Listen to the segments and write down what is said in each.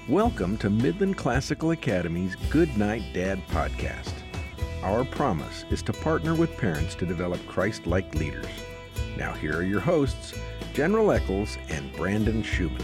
Welcome to Midland Classical Academy's Good Night Dad podcast. Our promise is to partner with parents to develop Christ-like leaders. Now here are your hosts, General Eccles and Brandon Schumann.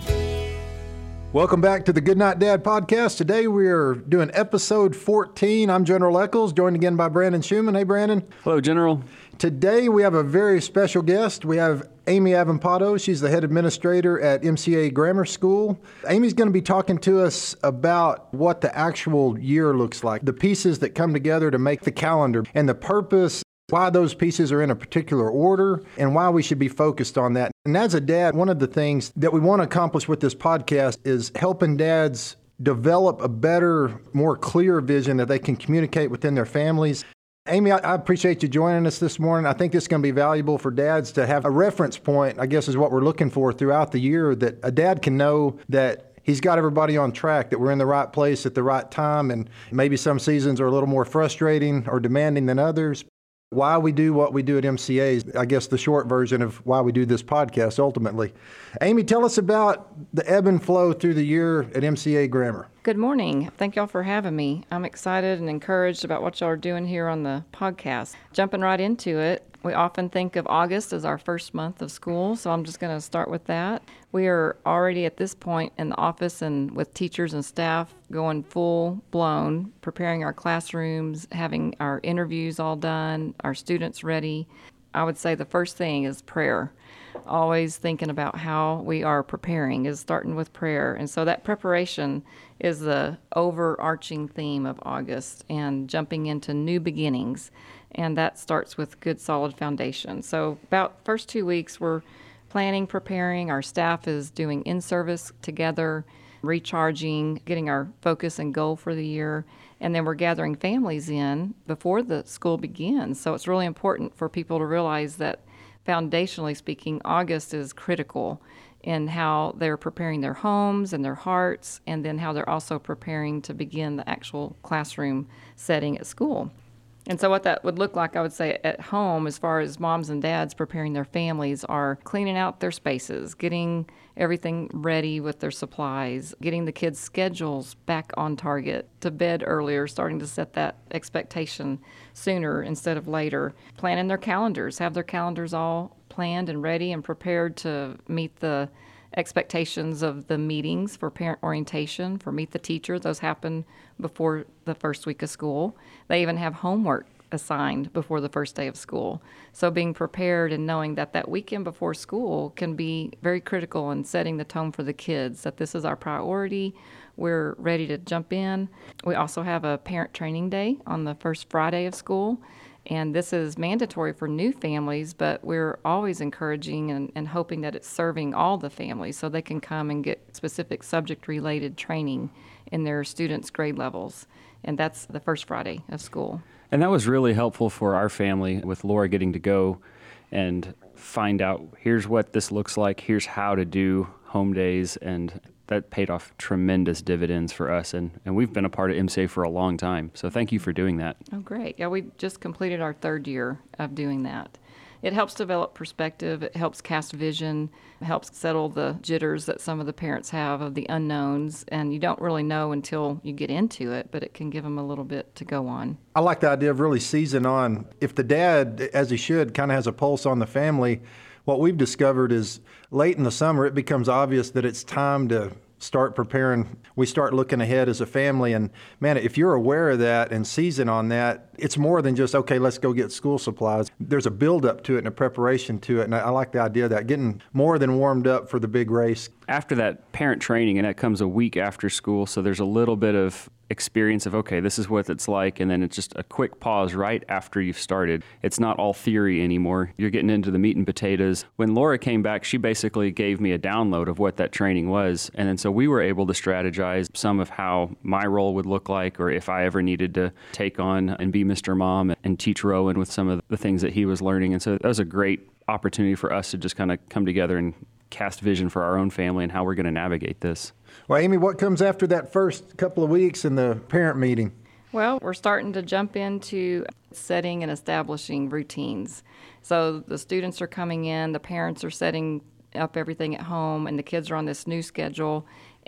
Welcome back to the Good Night Dad podcast. Today we're doing episode 14. I'm General Eccles, joined again by Brandon Schumann. Hey, Brandon. Hello, General. Today we have a very special guest. We have Amy Avampato. She's the head administrator at MCA Grammar School. Amy's going to be talking to us about what the actual year looks like, the pieces that come together to make the calendar, and the purpose, why those pieces are in a particular order, and why we should be focused on that. And as a dad, one of the things that we want to accomplish with this podcast is helping dads develop a better, more clear vision that they can communicate within their families. Amy, I appreciate you joining us this morning. I think this is going to be valuable for dads to have a reference point, I guess is what we're looking for throughout the year, that a dad can know that he's got everybody on track, that we're in the right place at the right time, and maybe some seasons are a little more frustrating or demanding than others. Why we do what we do at MCA is, I guess, the short version of why we do this podcast ultimately. Amy, tell us about the ebb and flow through the year at MCA Grammar. Good morning. Thank y'all for having me. I'm excited and encouraged about what y'all are doing here on the podcast. Jumping right into it, we often think of August as our first month of school, so I'm just going to start with that. We are already at this point in the office and with teachers and staff going full blown, preparing our classrooms, having our interviews all done, our students ready. I would say the first thing is prayer. Always thinking about how we are preparing is starting with prayer. And so that preparation is the overarching theme of August and jumping into new beginnings. And that starts with good, solid foundation. So about first 2 weeks, we're planning, preparing. Our staff is doing in-service together, recharging, getting our focus and goal for the year. And then we're gathering families in before the school begins. So it's really important for people to realize that foundationally speaking, August is critical in how they're preparing their homes and their hearts, and then how they're also preparing to begin the actual classroom setting at school. And so what that would look like, I would say, at home, as far as moms and dads preparing their families, are cleaning out their spaces, getting everything ready with their supplies, getting the kids' schedules back on target, to bed earlier, starting to set that expectation sooner instead of later, planning their calendars, have their calendars all planned and ready and prepared to meet the expectations of the meetings for parent orientation, for Meet the Teacher. Those happen before the first week of school. They even have homework assigned before the first day of school. So being prepared and knowing that that weekend before school can be very critical in setting the tone for the kids, that this is our priority. We're ready to jump in. We also have a parent training day on the first Friday of school. And this is mandatory for new families, but we're always encouraging and hoping that it's serving all the families so they can come and get specific subject-related training in their students' grade levels. And that's the first Friday of school. And that was really helpful for our family, with Laura getting to go and find out, here's what this looks like, here's how to do home days, and that paid off tremendous dividends for us, and we've been a part of MCA for a long time, so thank you for doing that. Oh, great. Yeah, we just completed our third year of doing that. It helps develop perspective, it helps cast vision, it helps settle the jitters that some of the parents have of the unknowns, and you don't really know until you get into it, but it can give them a little bit to go on. I like the idea of really seizing on. If the dad, as he should, kind of has a pulse on the family, what we've discovered is late in the summer, it becomes obvious that it's time to start preparing. We start looking ahead as a family. And man, if you're aware of that and season on that, it's more than just, okay, let's go get school supplies. There's a build up to it and a preparation to it. And I like the idea of that, getting more than warmed up for the big race. After that parent training, and that comes a week after school, so there's a little bit of experience of, okay, this is what it's like, and then it's just a quick pause right after you've started. It's not all theory anymore. You're getting into the meat and potatoes. When Laura came back, she basically gave me a download of what that training was, and then so we were able to strategize some of how my role would look like, or if I ever needed to take on and be Mr. Mom and teach Rowan with some of the things that he was learning. And so that was a great opportunity for us to just kind of come together and cast vision for our own family and how we're going to navigate this. Well, Amy, what comes after that first couple of weeks in the parent meeting? Well, we're starting to jump into setting and establishing routines. So the students are coming in, the parents are setting up everything at home, and the kids are on this new schedule.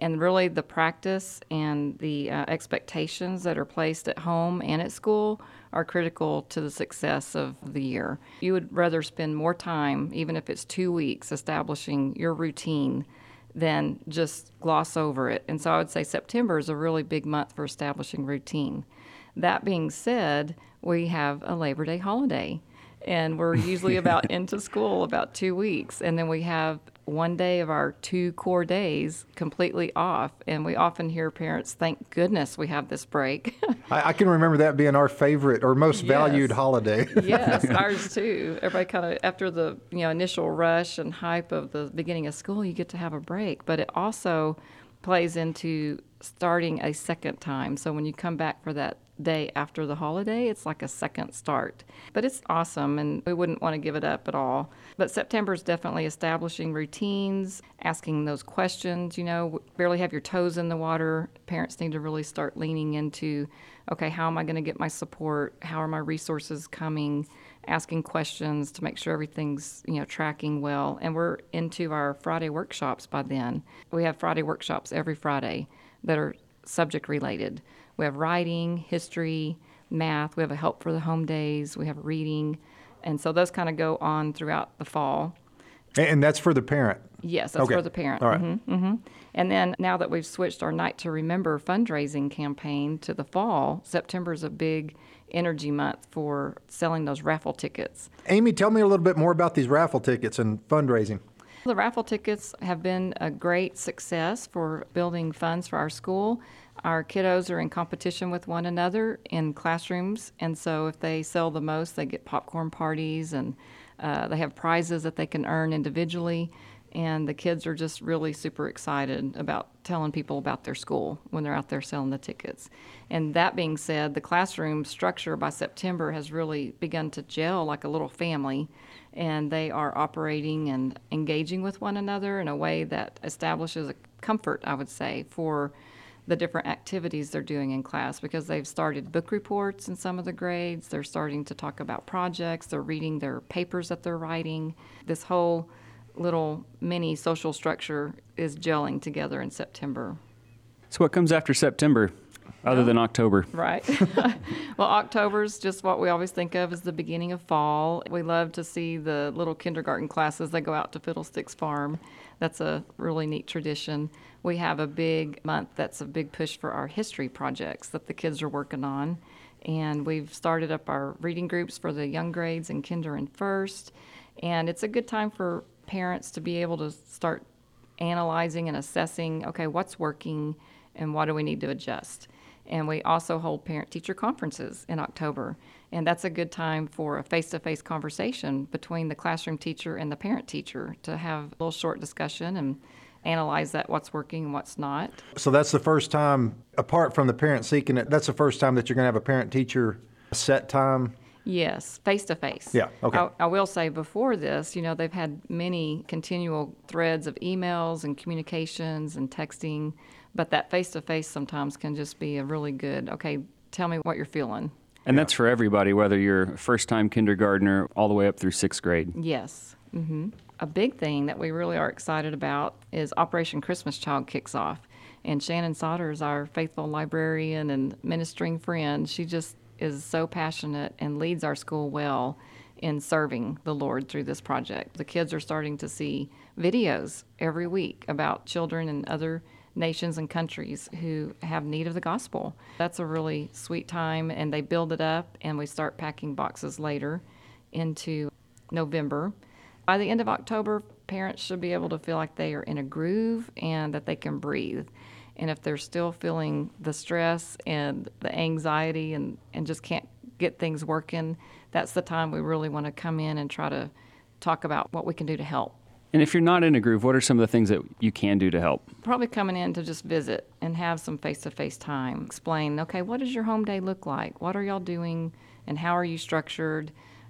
And really the practice and the expectations that are placed at home and at school are critical to the success of the year. You would rather spend more time, even if it's 2 weeks, establishing your routine than just gloss over it. And so I would say September is a really big month for establishing routine. That being said, we have a Labor Day holiday, and we're usually about into school about 2 weeks. And then we have 1 day of our 2 core days completely off. And we often hear parents, thank goodness we have this break. I can remember that being our favorite or most valued holiday. Yes, ours too. Everybody kind of, after the initial rush and hype of the beginning of school, you get to have a break. But it also plays into starting a second time. So when you come back for that day after the holiday, it's like a second start. But it's awesome, and we wouldn't want to give it up at all. But September is definitely establishing routines, asking those questions. Barely have your toes in the water. Parents need to really start leaning into, okay, how am I going to get my support? How are my resources coming? Asking questions to make sure everything's tracking well. And we're into our Friday workshops by then. We have Friday workshops every Friday that are subject related. We have writing, history, math. We have a help for the home days. We have reading. And so those kind of go on throughout the fall. And that's for the parent? Yes, that's for the parent. All right. Mm-hmm. And then now that we've switched our Night to Remember fundraising campaign to the fall, September is a big energy month for selling those raffle tickets. Amy, tell me a little bit more about these raffle tickets and fundraising. The raffle tickets have been a great success for building funds for our school. Our kiddos are in competition with one another in classrooms, and so if they sell the most, they get popcorn parties, and they have prizes that they can earn individually. And the kids are just really super excited about telling people about their school when they're out there selling the tickets. And that being said, the classroom structure by September has really begun to gel like a little family, and they are operating and engaging with one another in a way that establishes a comfort, I would say, for the different activities they're doing in class, because they've started book reports in some of the grades. They're starting to talk about projects. They're reading their papers that they're writing. This whole little mini social structure is gelling together in September. So what comes after September other than October? Right. Well, October's just what we always think of as the beginning of fall. We love to see the little kindergarten classes that go out to Fiddlesticks Farm. That's a really neat tradition. We have a big month that's a big push for our history projects that the kids are working on. And we've started up our reading groups for the young grades in kinder and first. And it's a good time for parents to be able to start analyzing and assessing, okay, what's working and what do we need to adjust. And we also hold parent-teacher conferences in October. And that's a good time for a face-to-face conversation between the classroom teacher and the parent teacher to have a little short discussion and analyze that, what's working and what's not. So that's the first time, apart from the parent seeking it, that's the first time that you're going to have a parent-teacher set time? Yes, face-to-face. Yeah, okay. I will say before this, they've had many continual threads of emails and communications and texting, but that face-to-face sometimes can just be a really good, okay, tell me what you're feeling. And that's for everybody, whether you're a first-time kindergartner all the way up through 6th grade. Yes. Mm-hmm. A big thing that we really are excited about is Operation Christmas Child kicks off. And Shannon Sodders, our faithful librarian and ministering friend, she just is so passionate and leads our school well in serving the Lord through this project. The kids are starting to see videos every week about children in other nations and countries who have need of the gospel. That's a really sweet time, and they build it up, and we start packing boxes later into November. By the end of October, parents should be able to feel like they are in a groove and that they can breathe. And if they're still feeling the stress and the anxiety and just can't get things working, that's the time we really want to come in and try to talk about what we can do to help. And if you're not in a groove, what are some of the things that you can do to help? Probably coming in to just visit and have some face-to-face time. Explain, okay, what does your home day look like? What are y'all doing and how are you structured?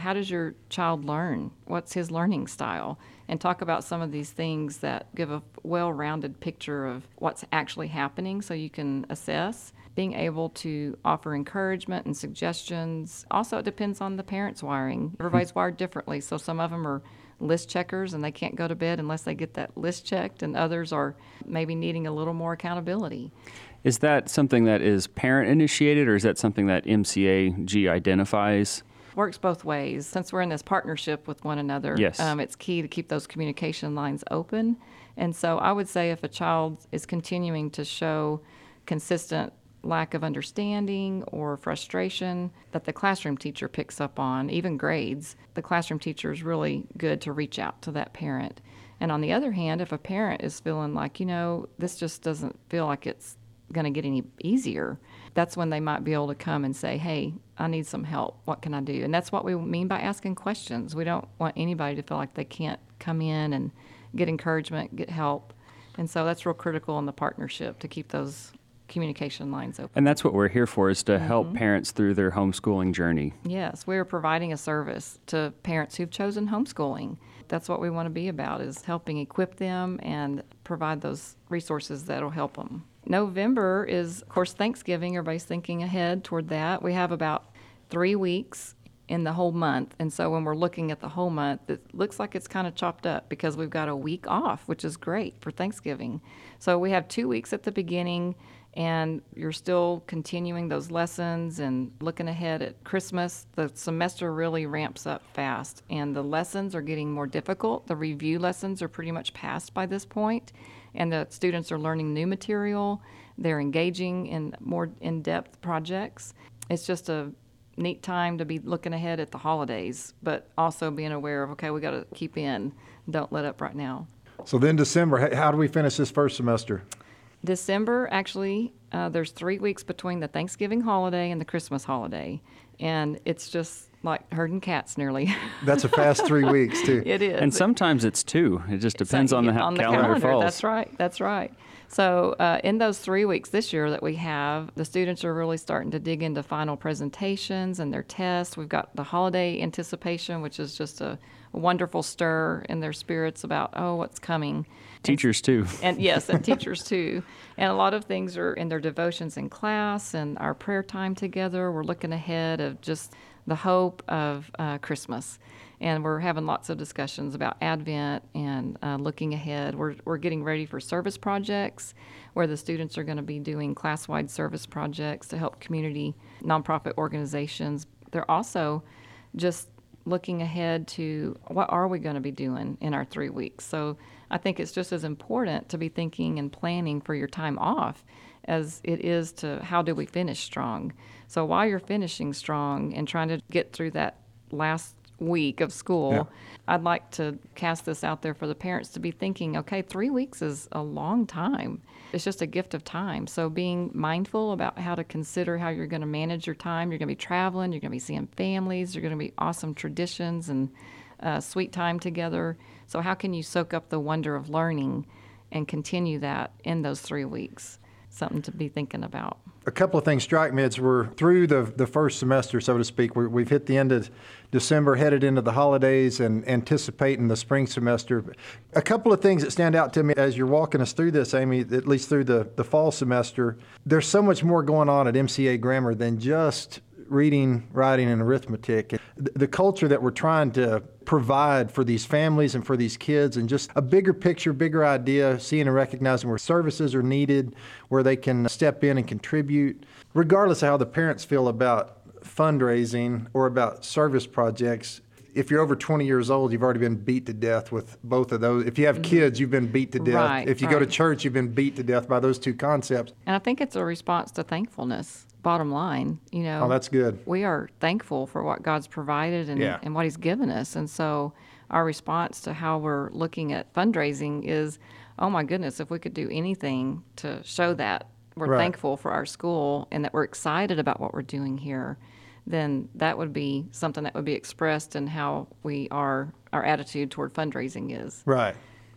How does your child learn? What's his learning style? And talk about some of these things that give a well-rounded picture of what's actually happening so you can assess. Being able to offer encouragement and suggestions. Also, it depends on the parents' wiring. Everybody's wired differently, so some of them are list checkers and they can't go to bed unless they get that list checked, and others are maybe needing a little more accountability. Is that something that is parent-initiated, or is that something that MCAG identifies? Works both ways. Since we're in this partnership with one another, Yes. It's key to keep those communication lines open. And so I would say if a child is continuing to show consistent lack of understanding or frustration that the classroom teacher picks up on, even grades, the classroom teacher is really good to reach out to that parent. And on the other hand, if a parent is feeling like, this just doesn't feel like it's going to get any easier, that's when they might be able to come and say, hey, I need some help. What can I do? And that's what we mean by asking questions. We don't want anybody to feel like they can't come in and get encouragement, get help. And so that's real critical in the partnership to keep those communication lines open. And that's what we're here for, is to help parents through their homeschooling journey. Yes, we are providing a service to parents who've chosen homeschooling. That's what we want to be about, is helping equip them and provide those resources that'll help them. November is, of course, Thanksgiving. Everybody's thinking ahead toward that. We have about 3 weeks in the whole month. And so when we're looking at the whole month, it looks like it's kind of chopped up because we've got a week off, which is great for Thanksgiving. So we have 2 weeks at the beginning, and you're still continuing those lessons and looking ahead at Christmas. The semester really ramps up fast, and the lessons are getting more difficult. The review lessons are pretty much past by this point, and the students are learning new material. They're engaging in more in-depth projects. It's just a neat time to be looking ahead at the holidays, but also being aware of, okay, we got to keep in. Don't let up right now. So then December, how do we finish this first semester? December, actually, there's 3 weeks between the Thanksgiving holiday and the Christmas holiday, and it's just like herding cats nearly. That's a fast 3 weeks, too. It is. And sometimes it's 2. It just depends on the calendar falls. That's right. So in those 3 weeks this year that we have, the students are really starting to dig into final presentations and their tests. We've got the holiday anticipation, which is just a wonderful stir in their spirits about, what's coming. Teachers too. And yes, and teachers too. And a lot of things are in their devotions in class and our prayer time together. We're looking ahead of just the hope of Christmas. And we're having lots of discussions about Advent and looking ahead. We're getting ready for service projects where the students are going to be doing class-wide service projects to help community nonprofit organizations. They're also just looking ahead to what are we going to be doing in our 3 weeks. So I think it's just as important to be thinking and planning for your time off as it is to how do we finish strong. So while you're finishing strong and trying to get through that last week of school, I'd like to cast this out there for the parents to be thinking, okay, 3 weeks is a long time. It's just a gift of time. So being mindful about how to consider how you're going to manage your time. You're going to be traveling, you're going to be seeing families, you're going to be awesome traditions and sweet time together. So how can you soak up the wonder of learning and continue that in those 3 weeks? Something to be thinking about. A couple of things strike me as we're through the first semester, so to speak. We've hit the end of December, headed into the holidays and anticipating the spring semester. A couple of things that stand out to me as you're walking us through this, Amy, at least through the fall semester. There's so much more going on at MCA Grammar than just reading, writing, and arithmetic. The culture that we're trying to provide for these families and for these kids, and just a bigger picture, bigger idea, seeing and recognizing where services are needed, where they can step in and contribute. Regardless of how the parents feel about fundraising or about service projects, if you're over 20 years old, you've already been beat to death with both of those. If you have kids, you've been beat to death. Right, if you go to church, you've been beat to death by those two concepts. And I think it's a response to thankfulness. Bottom line, Oh, that's good. We are thankful for what God's provided and what He's given us. And so our response to how we're looking at fundraising is, oh my goodness, if we could do anything to show that we're thankful for our school and that we're excited about what we're doing here, then that would be something that would be expressed in how our attitude toward fundraising is. Right.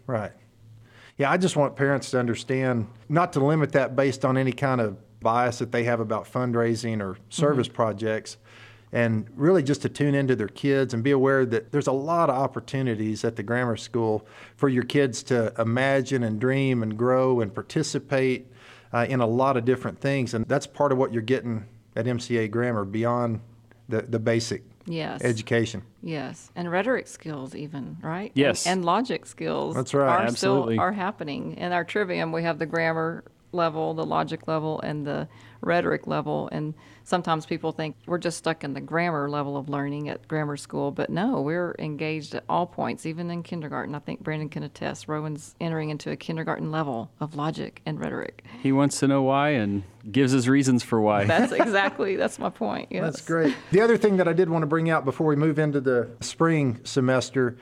Yeah, I just want parents to understand, not to limit that based on any kind of bias that they have about fundraising or service projects. and really just to tune into their kids and be aware that there's a lot of opportunities at the grammar school for your kids to imagine and dream and grow and participate in a lot of different things. And that's part of what you're getting at MCA Grammar beyond the basic education. Yes, and rhetoric skills even, right? Yes. And logic skills. That's right. Absolutely. Are happening. In our trivium, we have the grammar level, the logic level, and the rhetoric level. And sometimes people think we're just stuck in the grammar level of learning at grammar school, but no, we're engaged at all points, even in kindergarten. I think Brandon can attest. Rowan's entering into a kindergarten level of logic and rhetoric. He wants to know why and gives us reasons for why. That's my point. Yes. That's great. The other thing that I did want to bring out before we move into the spring semester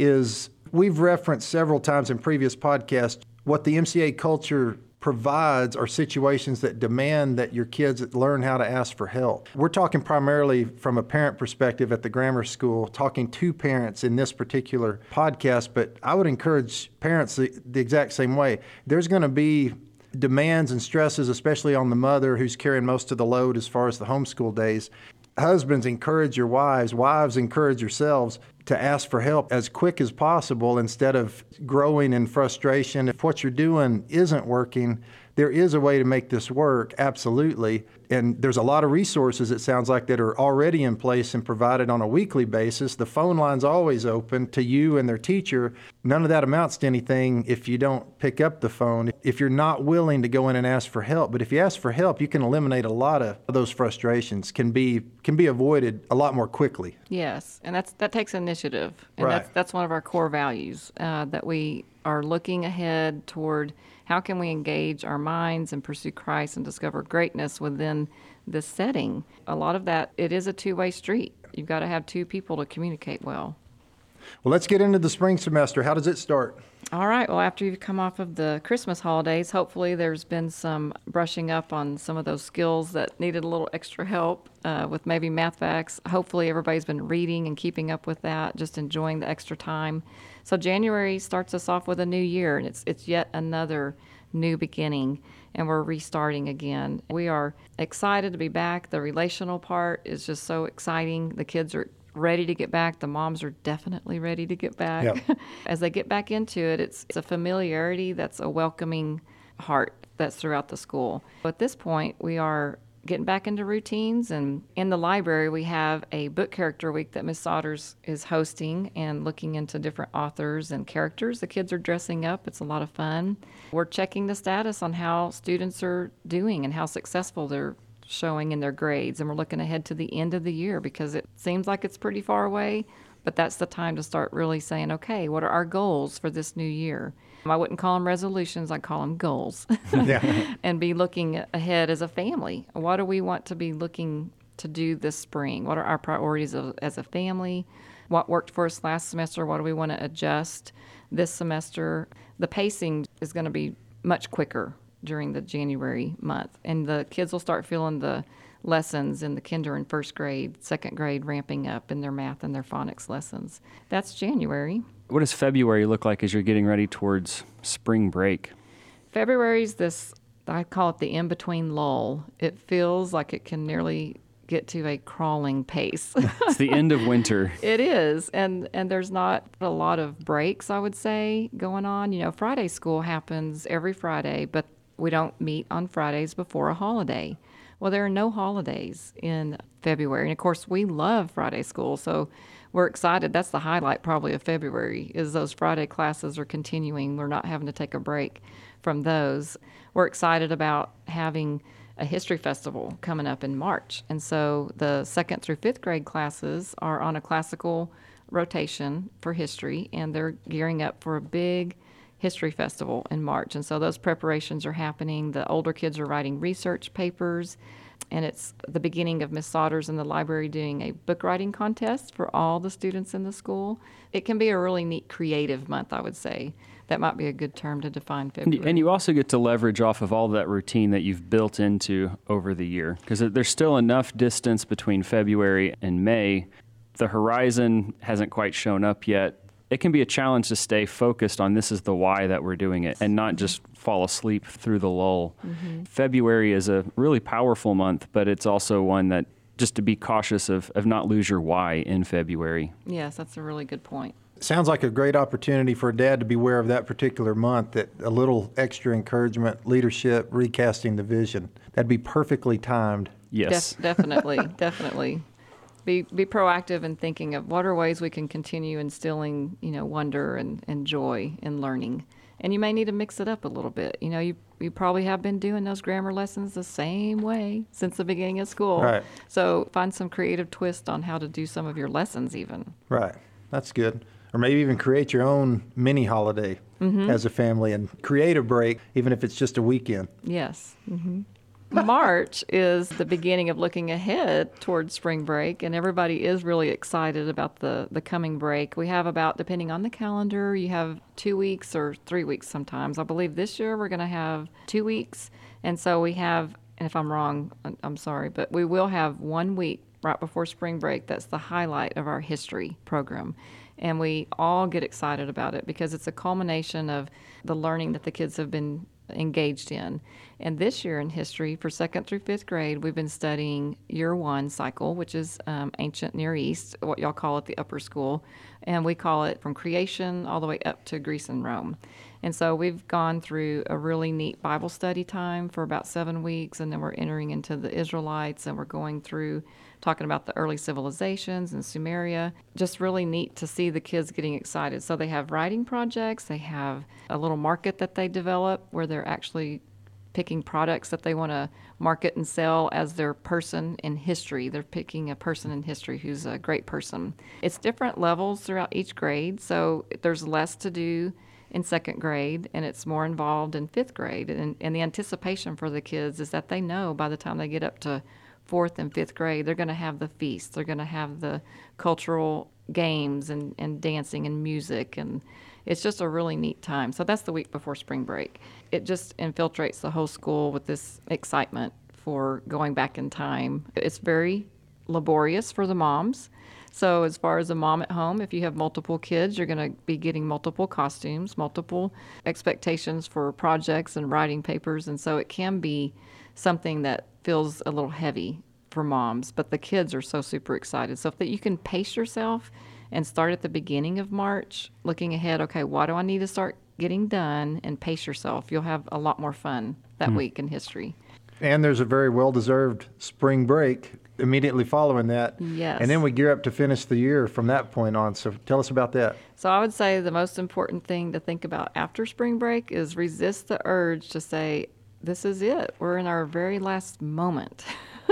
is we've referenced several times in previous podcasts what the MCA culture provides are situations that demand that your kids learn how to ask for help. We're talking primarily from a parent perspective at the grammar school, talking to parents in this particular podcast, but I would encourage parents the exact same way. There's going to be demands and stresses, especially on the mother who's carrying most of the load as far as the homeschool days. Husbands, encourage your wives. Wives, encourage yourselves to ask for help as quick as possible instead of growing in frustration. If what you're doing isn't working, there is a way to make this work, absolutely. And there's a lot of resources, it sounds like, that are already in place and provided on a weekly basis. The phone line's always open to you and their teacher. None of that amounts to anything if you don't pick up the phone, if you're not willing to go in and ask for help. But if you ask for help, you can eliminate a lot of those frustrations, can be avoided a lot more quickly. Yes, and that takes initiative. And Right. that's one of our core values, that we are looking ahead toward how can we engage our minds and pursue Christ and discover greatness within this setting. A lot of that, it is a two-way street. You've got to have two people to communicate well. Well, let's get into the spring semester. How does it start? All right. Well, after you've come off of the Christmas holidays, hopefully there's been some brushing up on some of those skills that needed a little extra help with maybe math facts. Hopefully everybody's been reading and keeping up with that, just enjoying the extra time. So January starts us off with a new year, and it's yet another new beginning, and we're restarting again. We are excited to be back. The relational part is just so exciting. The kids are ready to get back. The moms are definitely ready to get back. Yep. As they get back into it, it's a familiarity that's a welcoming heart that's throughout the school. At this point, we are getting back into routines, and in the library we have a book character week that Ms. Sodders is hosting and looking into different authors and characters. The kids are dressing up. It's a lot of fun. We're checking the status on how students are doing and how successful they're showing in their grades, and we're looking ahead to the end of the year because it seems like it's pretty far away, but that's the time to start really saying, okay, what are our goals for this new year? I wouldn't call them resolutions, I'd call them goals. Yeah. And be looking ahead as a family. What do we want to be looking to do this spring? What are our priorities as a family? What worked for us last semester? What do we want to adjust this semester? The pacing is going to be much quicker during the January month, and the kids will start feeling the lessons in the kinder and first grade, second grade ramping up in their math and their phonics lessons. That's January. What does February look like as you're getting ready towards spring break? February's this, I call it the in-between lull. It feels like it can nearly get to a crawling pace. It's the end of winter. It is, and there's not a lot of breaks, I would say, going on. You know, Friday school happens every Friday, but we don't meet on Fridays before a holiday. Well, there are no holidays in February. And, of course, we love Friday school, so we're excited. That's the highlight probably of February is those Friday classes are continuing. We're not having to take a break from those. We're excited about having a history festival coming up in March. And so the 2nd through 5th grade classes are on a classical rotation for history, and they're gearing up for a big history festival in March. And so those preparations are happening. The older kids are writing research papers, and it's the beginning of Ms. Sodders in the library doing a book writing contest for all the students in the school. It can be a really neat creative month, I would say. That might be a good term to define February. And you also get to leverage off of all that routine that you've built into over the year, because there's still enough distance between February and May. The horizon hasn't quite shown up yet. It can be a challenge to stay focused on this is the why that we're doing it and not just fall asleep through the lull. Mm-hmm. February is a really powerful month, but it's also one that just to be cautious of not lose your why in February. Yes, that's a really good point. Sounds like a great opportunity for a dad to be aware of that particular month, that a little extra encouragement, leadership, recasting the vision. That'd be perfectly timed. Yes. Definitely, definitely. Be proactive in thinking of what are ways we can continue instilling, wonder and joy in learning. And you may need to mix it up a little bit. You probably have been doing those grammar lessons the same way since the beginning of school. Right. So find some creative twist on how to do some of your lessons even. Right. That's good. Or maybe even create your own mini holiday as a family and create a break, even if it's just a weekend. Yes. Mm-hmm. March is the beginning of looking ahead towards spring break, and everybody is really excited about the coming break. We have about, depending on the calendar, you have 2 weeks or 3 weeks sometimes. I believe this year we're going to have 2 weeks, and so we have, and if I'm wrong, I'm sorry, but we will have 1 week right before spring break that's the highlight of our history program. And we all get excited about it because it's a culmination of the learning that the kids have been engaged in. And this year in history, for 2nd through 5th grade, we've been studying Year 1 cycle, which is ancient Near East, what y'all call it the upper school. And we call it from creation all the way up to Greece and Rome. And so we've gone through a really neat Bible study time for about 7 weeks, and then we're entering into the Israelites, and we're going through talking about the early civilizations and Sumeria. Just really neat to see the kids getting excited. So they have writing projects, they have a little market that they develop where they're actually picking products that they want to market and sell as their person in history. They're picking a person in history who's a great person. It's different levels throughout each grade, so there's less to do in 2nd grade, and it's more involved in 5th grade. And the anticipation for the kids is that they know by the time they get up to 4th and 5th grade, they're going to have the feast. They're going to have the cultural games and dancing and music, and it's just a really neat time. So that's the week before spring break. It just infiltrates the whole school with this excitement for going back in time. It's very laborious for the moms. So as far as a mom at home, if you have multiple kids, you're going to be getting multiple costumes, multiple expectations for projects and writing papers. And so it can be something that feels a little heavy for moms, but the kids are so super excited. So if you can pace yourself and start at the beginning of March, looking ahead, okay, what do I need to start getting done, and pace yourself, you'll have a lot more fun that week in history. And there's a very well-deserved spring break immediately following that. Yes. And then we gear up to finish the year from that point on. So tell us about that. So I would say the most important thing to think about after spring break is resist the urge to say, this is it. We're in our very last moment.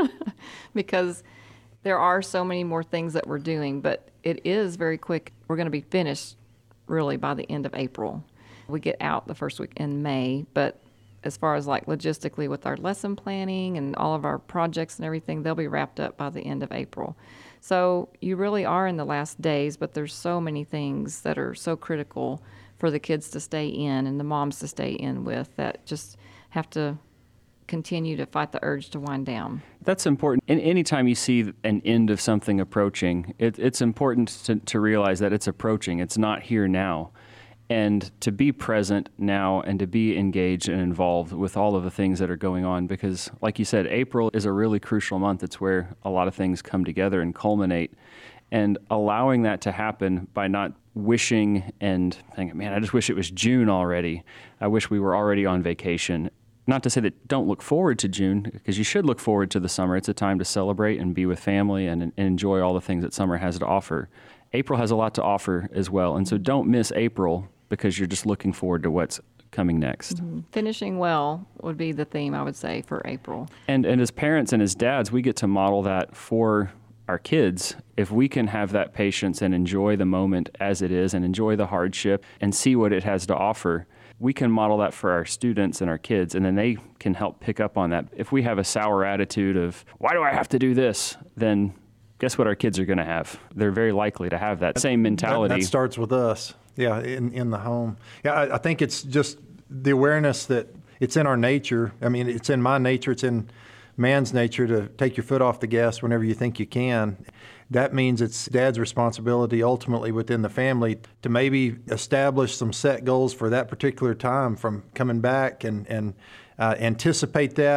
Because there are so many more things that we're doing, but it is very quick. We're going to be finished really by the end of April. We get out the first week in May, but as far as like logistically with our lesson planning and all of our projects and everything, they'll be wrapped up by the end of April. So you really are in the last days, but there's so many things that are so critical for the kids to stay in and the moms to stay in with that just have to continue to fight the urge to wind down. That's important. And anytime you see an end of something approaching, it's important to realize that it's approaching. It's not here now. And to be present now and to be engaged and involved with all of the things that are going on, because like you said, April is a really crucial month. It's where a lot of things come together and culminate. And allowing that to happen by not wishing and thinking, man, I just wish it was June already. I wish we were already on vacation. Not to say that don't look forward to June, because you should look forward to the summer. It's a time to celebrate and be with family and enjoy all the things that summer has to offer. April has a lot to offer as well. And so don't miss April because you're just looking forward to what's coming next. Mm-hmm. Finishing well would be the theme, I would say, for April. And as parents and as dads, we get to model that for our kids. If we can have that patience and enjoy the moment as it is and enjoy the hardship and see what it has to offer, we can model that for our students and our kids, and then they can help pick up on that. If we have a sour attitude of, why do I have to do this? Then guess what our kids are going to have? They're very likely to have that same mentality. That starts with us, in the home. Yeah, I think it's just the awareness that it's in our nature. I mean, it's in my nature, it's in man's nature to take your foot off the gas whenever you think you can. That means it's dad's responsibility ultimately within the family to maybe establish some set goals for that particular time from coming back and anticipate that,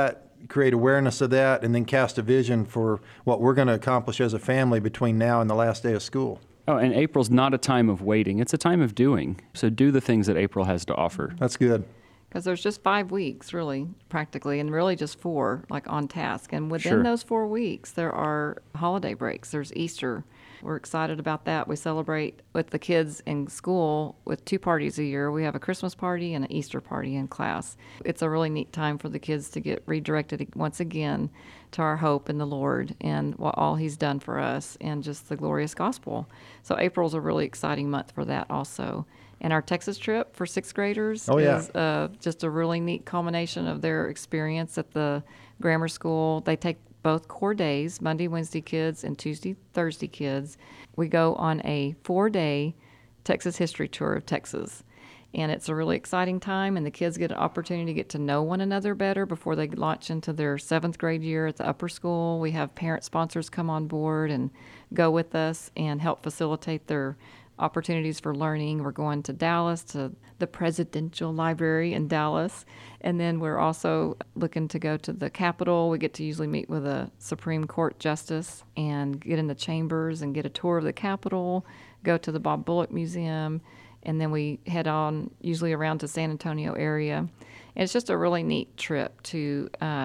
create awareness of that, and then cast a vision for what we're going to accomplish as a family between now and the last day of school. Oh, and April's not a time of waiting. It's a time of doing. So do the things that April has to offer. That's good. Because there's just 5 weeks, really, practically, and really just 4, like on task. And within Sure. those 4 weeks, there are holiday breaks. There's Easter. We're excited about that. We celebrate with the kids in school with 2 parties a year. We have a Christmas party and an Easter party in class. It's a really neat time for the kids to get redirected once again to our hope in the Lord and what all He's done for us and just the glorious gospel. So April's a really exciting month for that also. And our Texas trip for 6th graders is just a really neat culmination of their experience at the grammar school. They take both core days, Monday, Wednesday kids, and Tuesday, Thursday kids. We go on a 4-day Texas history tour of Texas. And it's a really exciting time, and the kids get an opportunity to get to know one another better before they launch into their 7th grade year at the upper school. We have parent sponsors come on board and go with us and help facilitate their opportunities for learning. We're going to Dallas, to the Presidential Library in Dallas. And then we're also looking to go to the Capitol. We get to usually meet with a Supreme Court justice and get in the chambers and get a tour of the Capitol, go to the Bob Bullock Museum, and then we head on usually around to San Antonio area. And it's just a really neat trip to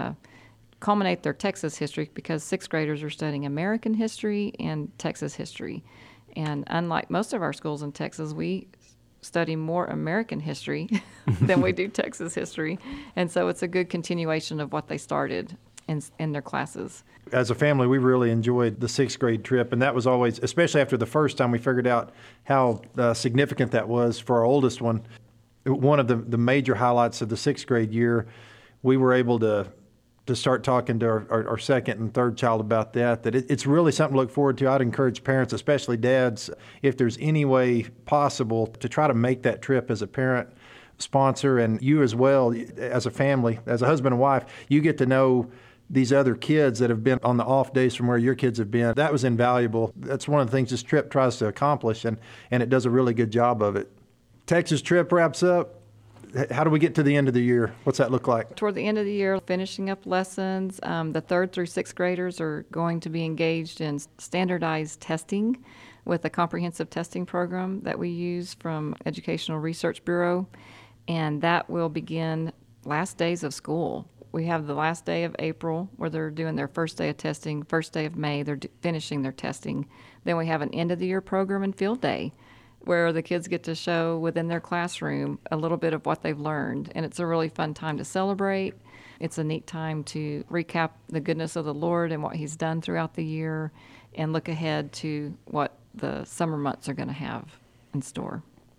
culminate their Texas history, because 6th graders are studying American history and Texas history. And unlike most of our schools in Texas, we study more American history than we do Texas history. And so it's a good continuation of what they started in their classes. As a family, we really enjoyed the 6th grade trip, and that was always, especially after the first time we figured out how significant that was for our oldest one. One of the major highlights of the 6th grade year, we were able to start talking to our 2nd and 3rd child about that it's really something to look forward to. I'd encourage parents, especially dads, if there's any way possible, to try to make that trip as a parent sponsor, and you as well as a family, as a husband and wife, you get to know these other kids that have been on the off days from where your kids have been. That was invaluable. That's one of the things this trip tries to accomplish, and it does a really good job of it. Texas trip wraps up. How do we get to the end of the year? What's that look like? Toward the end of the year, finishing up lessons, the 3rd through 6th graders are going to be engaged in standardized testing with a comprehensive testing program that we use from Educational Research Bureau, and that will begin last days of school. We have the last day of April where they're doing their first day of testing, first day of May, they're finishing their testing. Then we have an end of the year program and field day, where the kids get to show within their classroom a little bit of what they've learned. And it's a really fun time to celebrate. It's a neat time to recap the goodness of the Lord and what He's done throughout the year and look ahead to what the summer months are going to have in store.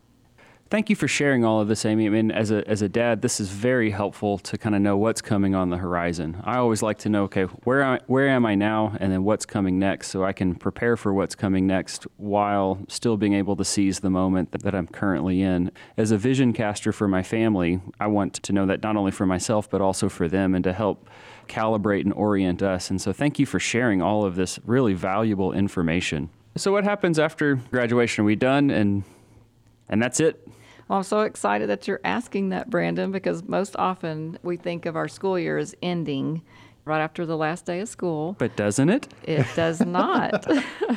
Thank you for sharing all of this, Amy. I mean, as a dad, this is very helpful to kind of know what's coming on the horizon. I always like to know, okay, where am I now, and then what's coming next, so I can prepare for what's coming next while still being able to seize the moment that I'm currently in. As a vision caster for my family, I want to know that not only for myself, but also for them, and to help calibrate and orient us. And so thank you for sharing all of this really valuable information. So what happens after graduation? Are we done, and that's it? Well, I'm so excited that you're asking that, Brandon, because most often we think of our school year as ending right after the last day of school. But doesn't it? It does not.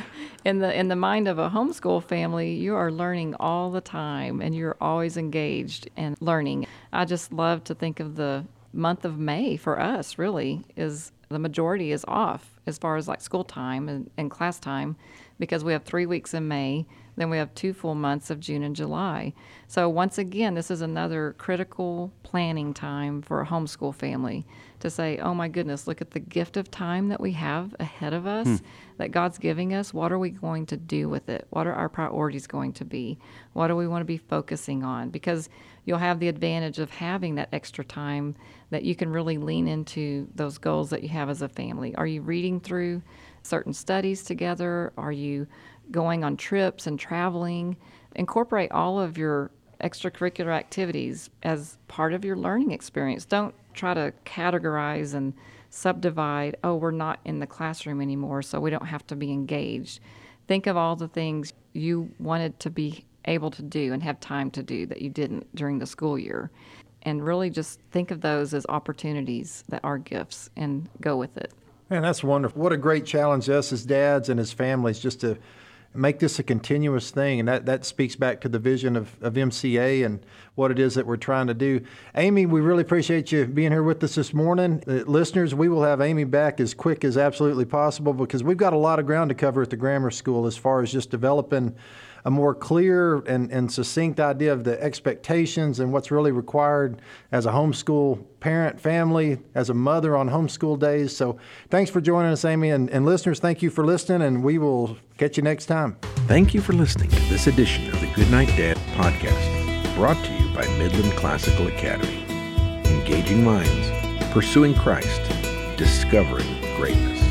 In the mind of a homeschool family, you are learning all the time, and you're always engaged and learning. I just love to think of the month of May for us, really, is the majority is off as far as like school time and class time, because we have 3 weeks in May. Then we have 2 full months of June and July. So once again, this is another critical planning time for a homeschool family to say, oh my goodness, look at the gift of time that we have ahead of us, that God's giving us. What are we going to do with it? What are our priorities going to be? What do we want to be focusing on? Because you'll have the advantage of having that extra time that you can really lean into those goals that you have as a family. Are you reading through certain studies together? Are you going on trips and traveling? Incorporate all of your extracurricular activities as part of your learning experience. Don't try to categorize and subdivide, oh, we're not in the classroom anymore, so we don't have to be engaged. Think of all the things you wanted to be able to do and have time to do that you didn't during the school year. and really just think of those as opportunities that are gifts and go with it. Man, that's wonderful. What a great challenge to us as dads and as families just to make this a continuous thing. And that speaks back to the vision of MCA and what it is that we're trying to do. Amy, we really appreciate you being here with us this morning. Listeners, we will have Amy back as quick as absolutely possible because we've got a lot of ground to cover at the grammar school as far as just developing a more clear and succinct idea of the expectations and what's really required as a homeschool parent, family, as a mother on homeschool days. So thanks for joining us, Amy. And listeners, thank you for listening, and we will catch you next time. Thank you for listening to this edition of the Goodnight Dad podcast, brought to you by Midland Classical Academy. Engaging minds, pursuing Christ, discovering greatness.